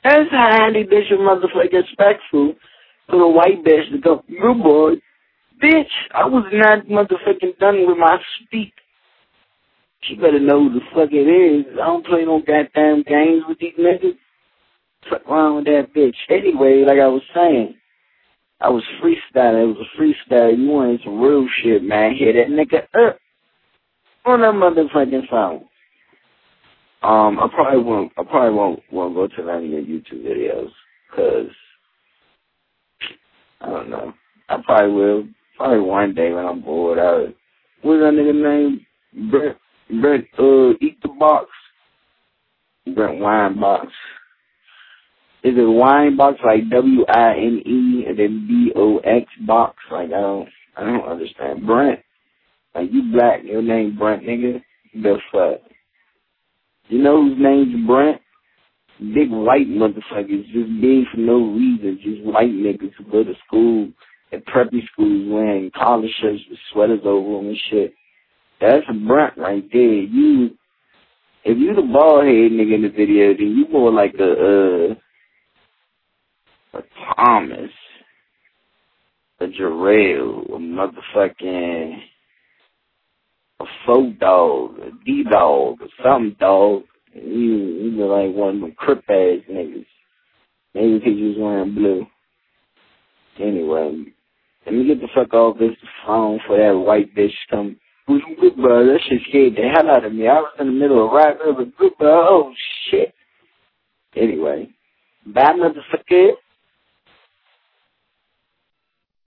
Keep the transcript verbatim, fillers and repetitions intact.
That's highly motherfucking respectful for a white bitch to go, good boy. Bitch, I was not motherfucking done with my speak. She better know who the fuck it is. I don't play no goddamn games with these niggas. Fuck wrong with that bitch. Anyway, like I was saying, I was freestyling. It was a freestyle. You wanted some real shit, man. Hear that nigga up on that motherfucking phone. Um, I probably won't. I probably won't won't go to any of your YouTube videos, cause I don't know. I probably will. Probably one day when I'm bored. I what's that nigga name? Brent. Brent. Uh, eat the box. Brent Wine Box. Is it wine box like W I N E and then B O X box? Like I don't. I don't understand. Brent. Like you black. Your name Brent, nigga. The fuck. You know whose name's Brent? Big white motherfuckers, just big for no reason, just white niggas who go to school at preppy schools wearing collar shirts with sweaters over them and shit. That's a Brent right there. You, if you the bald head nigga in the video, then you more like a, uh, a Thomas, a Jarrell, a motherfucking, a folk dog, a D-dog, or some dog. You, you look like one of them crip-ass niggas. Maybe because you was wearing blue. Anyway, let me get the fuck off this phone for that white bitch to come. Who's good, bro? That shit scared the hell out of me. I was in the middle of rapping, but good, bro. Oh, shit. Anyway, bye, motherfucker.